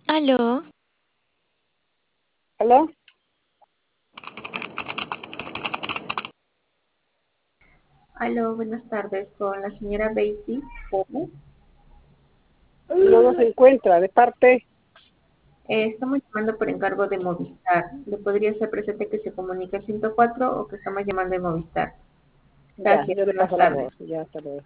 Aló, ¿Aló? Aló, buenas tardes, con la señora Basie Gómez. No se encuentra, de parte. Estamos llamando por encargo de Movistar. ¿Le podría ser presente que se comunique al 104 o que estamos llamando de Movistar? Ya, Gracias, yo le buenas paso la voz. tardes. Ya, hasta luego.